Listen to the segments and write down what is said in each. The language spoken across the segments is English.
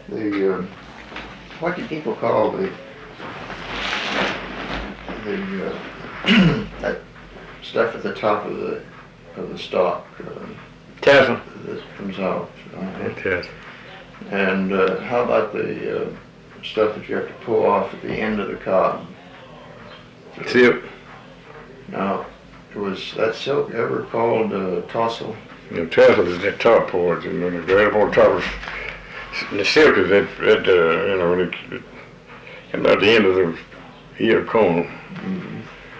The what do people call the that stuff at the top of the stalk tassel. that comes out? Tassel. And how about the stuff that you have to pull off at the end of the cob? Silk. Now, was that silk ever called tassel? Tassel is that top part, and then the on top of the silk is that at the end of the ear cone. Mm-hmm.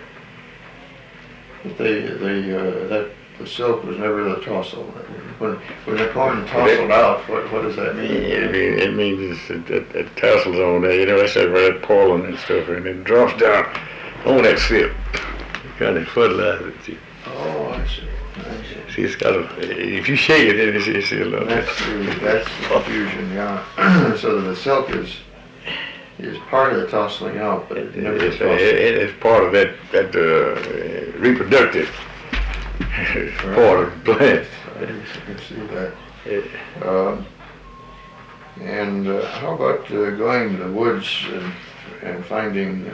But the silk was never the tassel. When the corn tasseled out, what does that mean? It means that tassels on there, that's that red pollen and stuff, and it drops down on that silk. It kind of fertilizes it. Oh, I see. See, it's got if you shake it, it's a little bit. That's the confusion, yeah. So the silk is part of the tasseling out, but it never is. It's part of that reproductive part of the plant. I can see that. Yeah. And how about going to the woods and finding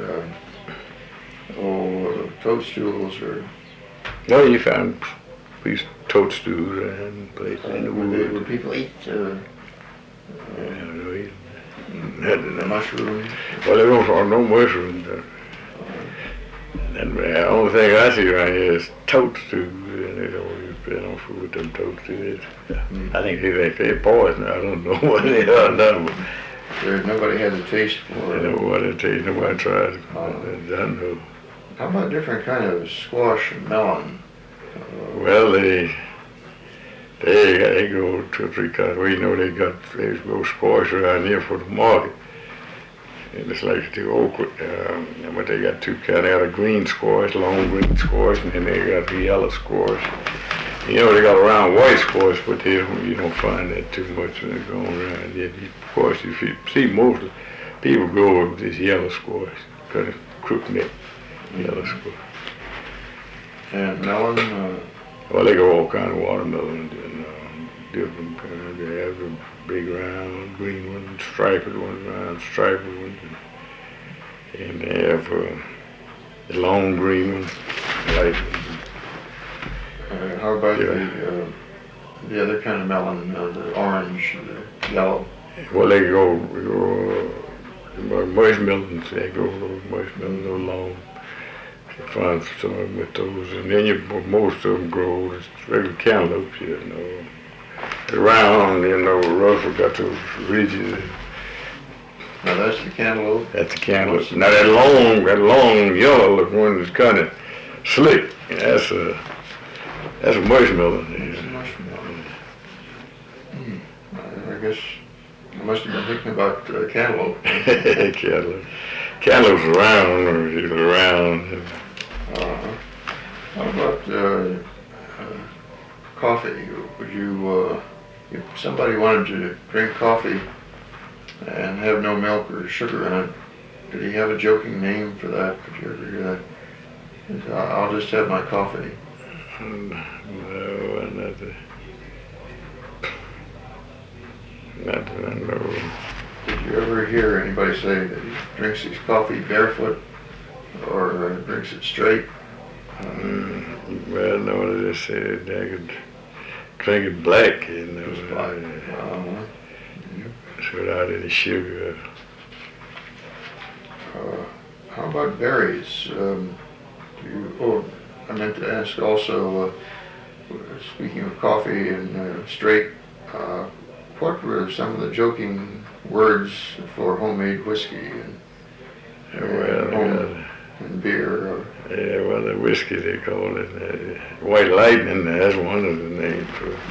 toadstools or? No, you found these toadstools and places in the woods. Would people eat? The mushrooms? Well, there are no mushrooms. And the only thing I see right here is toadstools, and there's always been on food with them toadstools. I think they're poison. I don't know what they are. Nobody has a taste for it. Nobody tries it. I don't know. How about different kind of squash and melon? Well, they go 2 or 3 kinds. We know they go squash around here for the market. And it's like the okra, but they got 2 kinds. They got a green squash, long green squash, and then they got the yellow squash. They got a round white squash, but you don't find that too much when they're going around. Yet, of course, you see most of people go with this yellow squash, kind of crook neck yellow squash. And melon? Well, they go all kind of watermelons and different kinds. They have the big round green ones, striped ones, round striped ones, and they have the long green ones, light ones. How about the other kind of melon, the orange, the yellow? Well, they go mushmelons. They go mushmelons, those long. You find some of them with those, and then most of them grow as regular cantaloupes, round, rough, got those ridges. Now that's the cantaloupe? That's the cantaloupe. Now that long yellow look one is kind of slick. That's a mushmelon. It's a mushmelon. I guess I must have been thinking about cantaloupe. Cantaloupe's round, or usually round. How about coffee? Would you, if somebody wanted to drink coffee and have no milk or sugar in it, did he have a joking name for that? Did you ever hear that? I'll just have my coffee. No, not that I know. Did you ever hear anybody say that he drinks his coffee barefoot or drinks it straight? Well, no, they just said they could drink it black, Just black. Without any sugar. How about berries? I meant to ask also, speaking of coffee and straight, what were some of the joking words for homemade whiskey and beer? Yeah, well, the whiskey they call it. White Lightning, that's one of the names for it.